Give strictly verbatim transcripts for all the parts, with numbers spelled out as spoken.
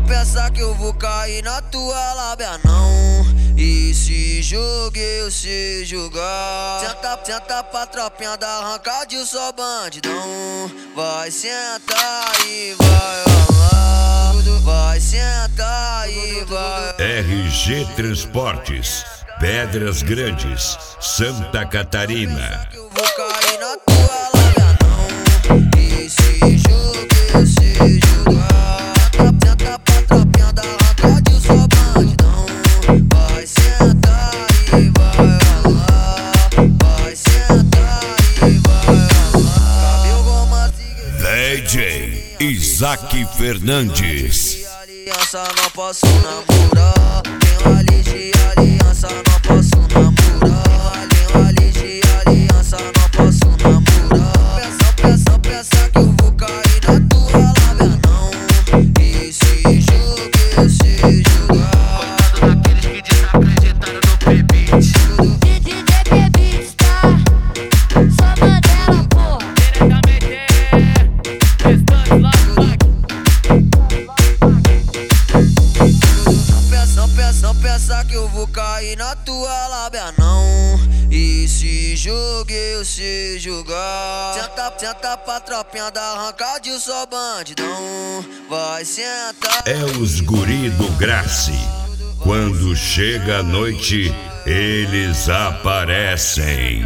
pensa que eu vou cair na tua lábia, não. E se joguei, eu sei jogar. Senta, senta pra tropinha da arranca de só bandidão. Vai sentar e vai rolar. Vai sentar e vai. R G Transportes, Pedras Grandes, Santa Catarina. Eu vou cair na tua lábia, não. E se joguei, eu sei jogar. Senta pra tropinha da arranca de só bandidão. Vai sentar e vai rolar. Vai sentar e vai rolar. Cabelo goma D J Isaac Fernandes. Aliança não posso namorar. Tenho ali de aliança, não posso namorar. Tenho ali de aliança, não posso namorar. Pensa, pensa, pensa que eu vou cair na tua lábia, não. E se joguei, eu sei jogar. Coitado daqueles que desacreditaram no P-Beat. D J P-Beat, tá? Só Mandela, porra. Diretamente é Restante Live. Não pensa, não pensa que eu vou cair na tua lábia, não. E se joguei, eu sei jogar. Senta, senta pra tropinha da arranca de só bandidão. Vai sentar. É os guri do Grace. Quando chega a noite, eles aparecem.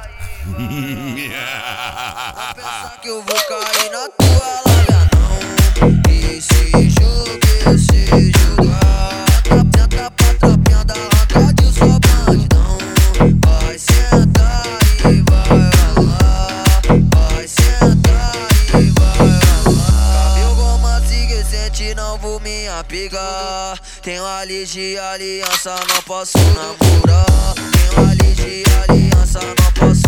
Pensa que eu vou cair na tua lábia, não. E se joguei, eu sei jogar. Senta pra tropinha da arranca de só bandidão. Vai sentar e vai rolar. Vai sentar e vai rolar. Cabelo goma sigue sente, não vou me apegar. Tenho ali de aliança, não posso namorar. Tenho ali de aliança, não posso